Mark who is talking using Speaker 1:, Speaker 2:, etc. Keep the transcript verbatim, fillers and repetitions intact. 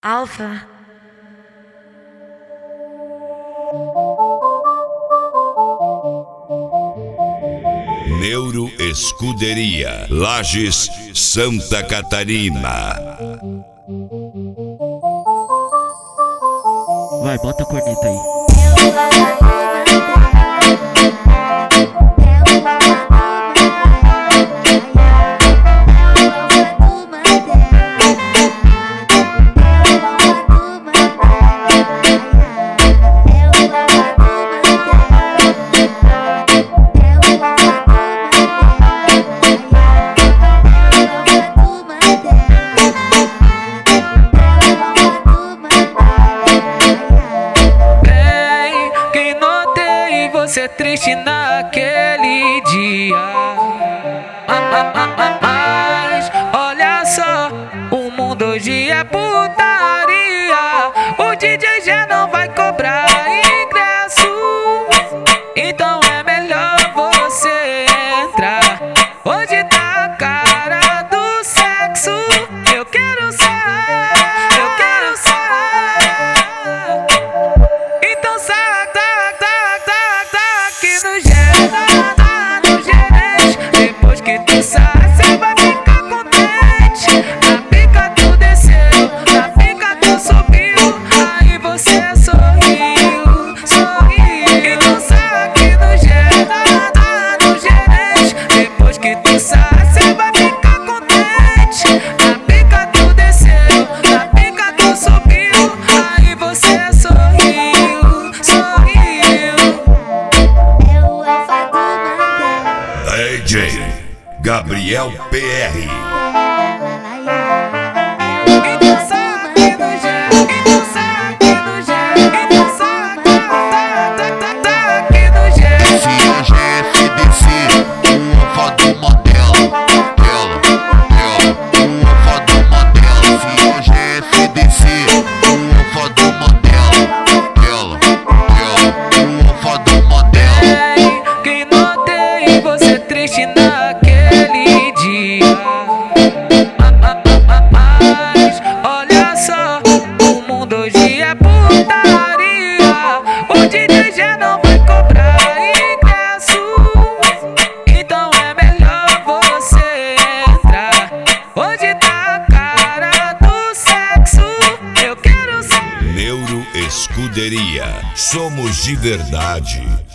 Speaker 1: Alfa.
Speaker 2: Neuro Escuderia, Lages, Santa Catarina.
Speaker 3: Vai, bota a corneta aí.
Speaker 4: Você triste naquele dia, mas olha só, o mundo hoje é putaria. O D J já não vai cobrar ingresso, então é melhor você entrar. Hoje tá a cara do sexo. Eu quero sair, eu quero sair. Então sai no gerente, depois que tu sai, cê vai ficar contente. Na pica tu desceu, na pica tu subiu, aí você sorriu, sorriu. Então sai aqui no gerente, no gerente, depois que tu sai, cê vai ficar contente. Na pica tu desceu, na pica tu subiu, aí você sorriu, sorriu.
Speaker 2: D J Gabriel P R.
Speaker 4: Naquele dia, mas olha só, o mundo hoje é putaria. O D J já não vai cobrar ingresso, então é melhor você entrar. Hoje tá a cara do sexo. Eu quero ser
Speaker 2: Neuro Escuderia, somos de verdade.